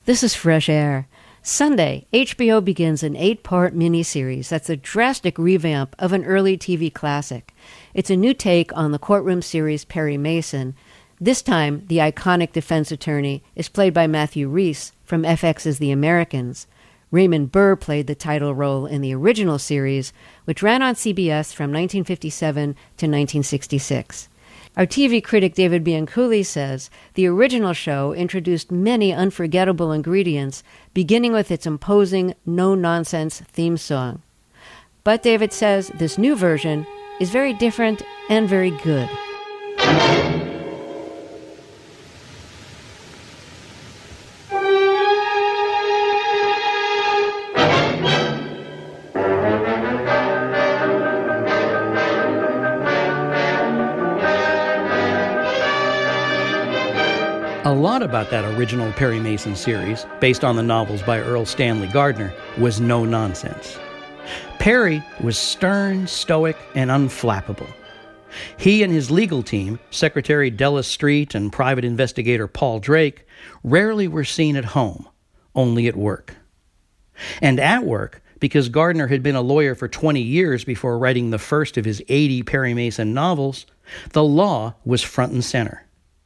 This is Fresh Air. Sunday, HBO begins an 8-part miniseries that's a drastic revamp of an early TV classic. It's a new take on the courtroom series Perry Mason. This time, the iconic defense attorney is played by Matthew Rhys from FX's The Americans. Raymond Burr played the title role in the original series, which ran on CBS from 1957 to 1966. Our TV critic David Bianculli says the original show introduced many unforgettable ingredients, beginning with its imposing, no-nonsense theme song. But David says this new version is very different and very good. A lot about that original Perry Mason series, based on the novels by Earl Stanley Gardner, was no nonsense. Perry was stern, stoic, and unflappable. He and his legal team, Secretary Della Street and private investigator Paul Drake, rarely were seen at home, only at work. And at work, because Gardner had been a lawyer for 20 years before writing the first of his 80 Perry Mason novels, the law was front and center.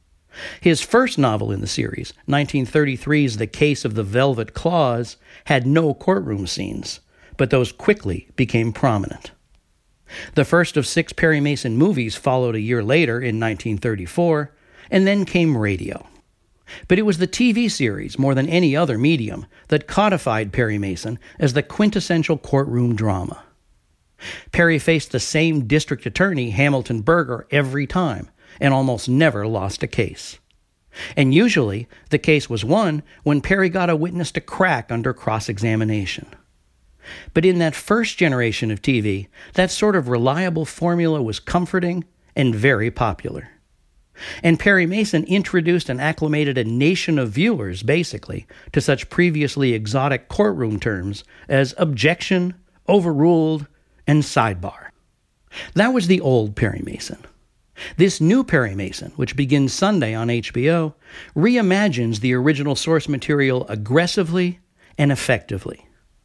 His first novel in the series, 1933's The Case of the Velvet Claws, had no courtroom scenes, but those quickly became prominent. The first of 6 Perry Mason movies followed a year later in 1934, and then came radio. But it was the TV series, more than any other medium, that codified Perry Mason as the quintessential courtroom drama. Perry faced the same district attorney, Hamilton Berger, every time, and almost never lost a case. And usually, the case was won when Perry got a witness to crack under cross-examination. But in that first generation of TV, that sort of reliable formula was comforting and very popular. And Perry Mason introduced and acclimated a nation of viewers, basically, to such previously exotic courtroom terms as objection, overruled, and sidebar. That was the old Perry Mason. This new Perry Mason, which begins Sunday on HBO, reimagines the original source material aggressively and effectively.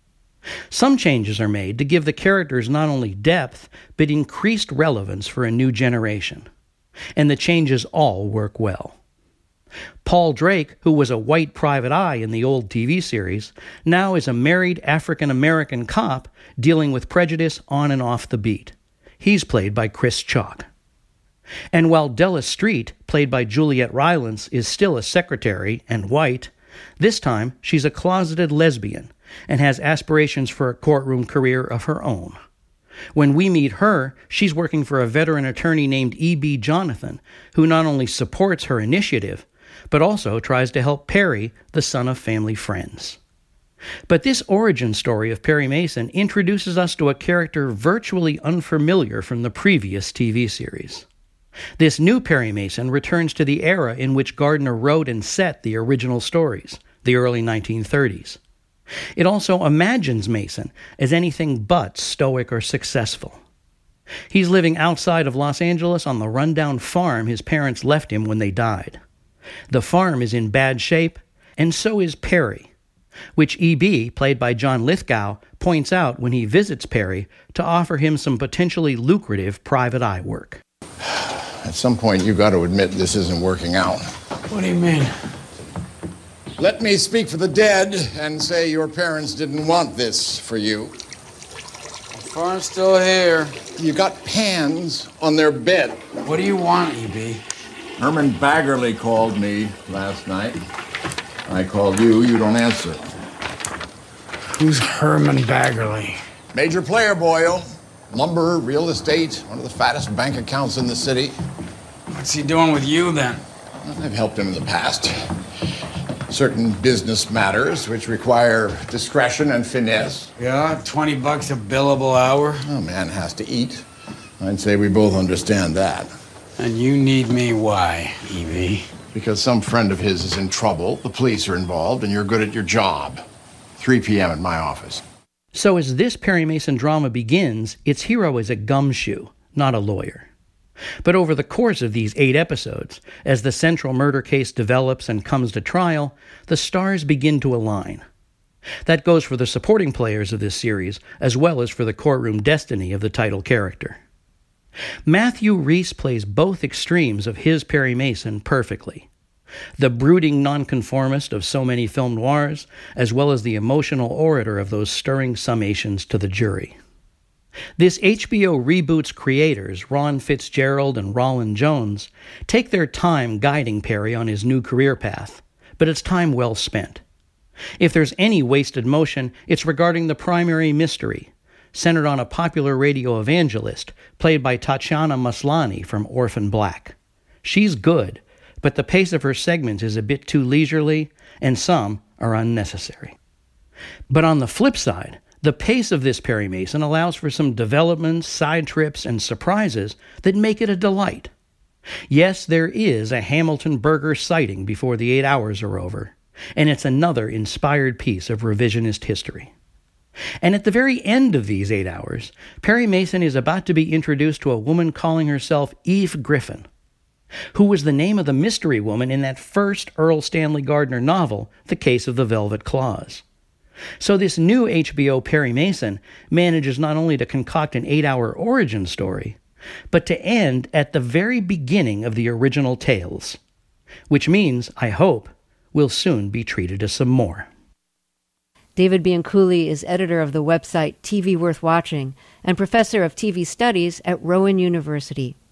Some changes are made to give the characters not only depth, but increased relevance for a new generation. And the changes all work well. Paul Drake, who was a white private eye in the old TV series, now is a married African-American cop dealing with prejudice on and off the beat. He's played by Chris Chalk. And while Della Street, played by Juliet Rylance, is still a secretary and white, this time she's a closeted lesbian and has aspirations for a courtroom career of her own. When we meet her, she's working for a veteran attorney named E.B. Jonathan, who not only supports her initiative, but also tries to help Perry, the son of family friends. But this origin story of Perry Mason introduces us to a character virtually unfamiliar from the previous TV series. This new Perry Mason returns to the era in which Gardner wrote and set the original stories, the early 1930s. It also imagines Mason as anything but stoic or successful. He's living outside of Los Angeles on the rundown farm his parents left him when they died. The farm is in bad shape, and so is Perry, which E.B., played by John Lithgow, points out when he visits Perry to offer him some potentially lucrative private eye work. At some point, you've got to admit this isn't working out. What do you mean? Let me speak for the dead and say your parents didn't want this for you. The farm's still here. You got pans on their bed. What do you want, E.B.? Herman Baggerly called me last night. I called you, you don't answer. Who's Herman Baggerly? Major player, Boyle. Lumber, real estate, one of the fattest bank accounts in the city. What's he doing with you, then? I've helped him in the past. Certain business matters which require discretion and finesse. Yeah, $20 a billable hour. A man has to eat. I'd say we both understand that. And you need me why, E.B.? Because some friend of his is in trouble, the police are involved, and you're good at your job. 3 p.m. at my office. So as this Perry Mason drama begins, its hero is a gumshoe, not a lawyer. But over the course of these 8 episodes, as the central murder case develops and comes to trial, the stars begin to align. That goes for the supporting players of this series, as well as for the courtroom destiny of the title character. Matthew Rhys plays both extremes of his Perry Mason perfectly. The brooding nonconformist of so many film noirs, as well as the emotional orator of those stirring summations to the jury. This HBO reboot's creators, Ron Fitzgerald and Roland Jones, take their time guiding Perry on his new career path, but it's time well spent. If there's any wasted motion, it's regarding the primary mystery, centered on a popular radio evangelist played by Tatiana Maslany from Orphan Black. She's good, but the pace of her segments is a bit too leisurely, and some are unnecessary. But on the flip side, the pace of this Perry Mason allows for some developments, side trips, and surprises that make it a delight. Yes, there is a Hamilton Burger sighting before the 8 hours are over, and it's another inspired piece of revisionist history. And at the very end of these 8 hours, Perry Mason is about to be introduced to a woman calling herself Eve Griffin, who was the name of the mystery woman in that first Earl Stanley Gardner novel, The Case of the Velvet Claws. So this new HBO Perry Mason manages not only to concoct an 8-hour origin story, but to end at the very beginning of the original tales, which means, I hope, we'll soon be treated to some more. David Bianculli is editor of the website TV Worth Watching and professor of TV studies at Rowan University.